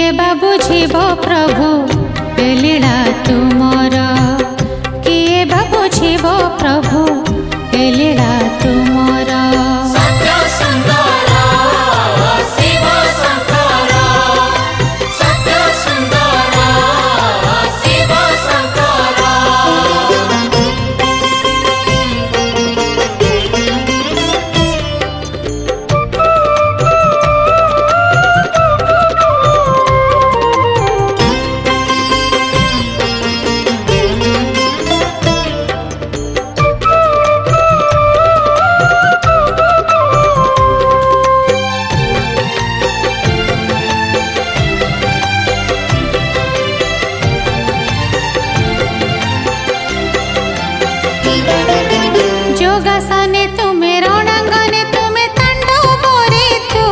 बा बुझिब प्रभु ए लीला तुमर, किए बा बुझिब प्रभु ए लीला तुमर। सत्य सुंदर शिव शंकर, सत्य सुंदर शिव शंकर। जोगासने तुम्हें रणांगने तुम्हें तांडवरे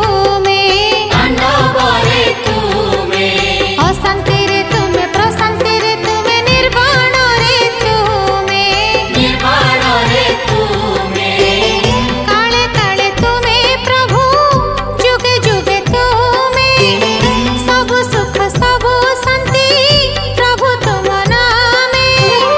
तुम्हें अशांति रे तुम्हें प्रशांति रे तुम्हें निर्वाण रे तुम्हें काले काले तुम्हें प्रभु जुगे जुगे तुम्हें सब सुख सब शांति प्रभु तुम नामे।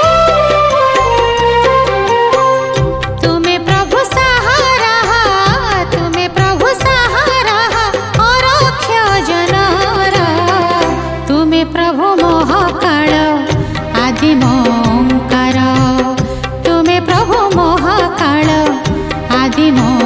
तुम्हें प्रभु सहारा, तुम्हें प्रभु सहारा अरक्ष जनरा, तुम्हें प्रभु महाकाल आदिम ओंकार, तुम्हें प्रभु महाकाल आदिम